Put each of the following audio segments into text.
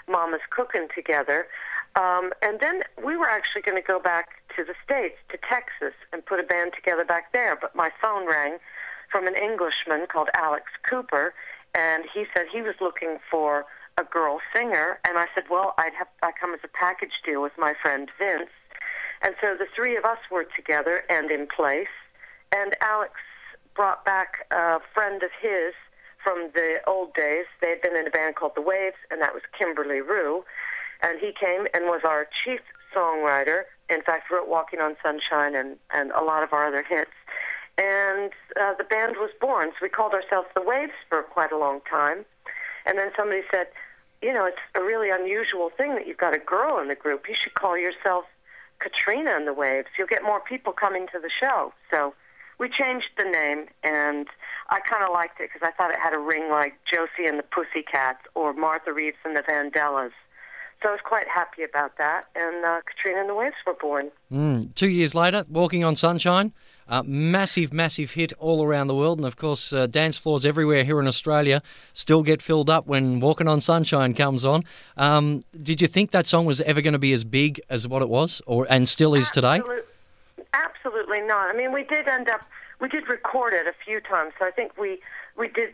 Mama's Cooking together. And then we were actually going to go back to the States, to Texas, and put a band together back there. But my phone rang from an Englishman called Alex Cooper, and he said he was looking for a girl singer. And I said, well, I come as a package deal with my friend Vince. And so the three of us were together and in place. And Alex brought back a friend of his from the old days. They had been in a band called The Waves, and that was Kimberly Rue. And he came and was our chief songwriter. In fact, wrote Walking on Sunshine and a lot of our other hits. And the band was born. So we called ourselves The Waves for quite a long time. And then somebody said, you know, it's a really unusual thing that you've got a girl in the group. You should call yourself Katrina and the Waves. You'll get more people coming to the show. So we changed the name, and I kind of liked it because I thought it had a ring like Josie and the Pussycats or Martha Reeves and the Vandellas. So I was quite happy about that, and Katrina and the Waves were born. 2 years later, Walking on Sunshine, massive, massive hit all around the world. And, of course, dance floors everywhere here in Australia still get filled up when Walking on Sunshine comes on. Did you think that song was ever going to be as big as what it was and still is today? Absolutely not. I mean, we did record it a few times, so I think we did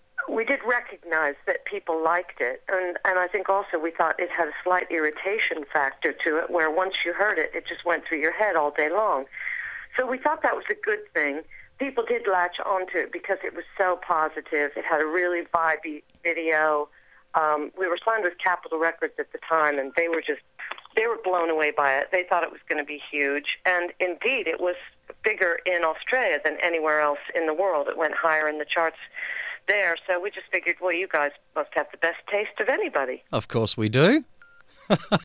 recognize that people liked it, and I think also we thought it had a slight irritation factor to it, where once you heard it, it just went through your head all day long. So we thought that was a good thing. People did latch onto it because it was so positive. It had a really vibey video. We were signed with Capitol Records at the time, and they were blown away by it. They thought it was going to be huge, and indeed it was bigger in Australia than anywhere else in the world. It went higher in the charts there, so we just figured, well, you guys must have the best taste of anybody. Of course we do.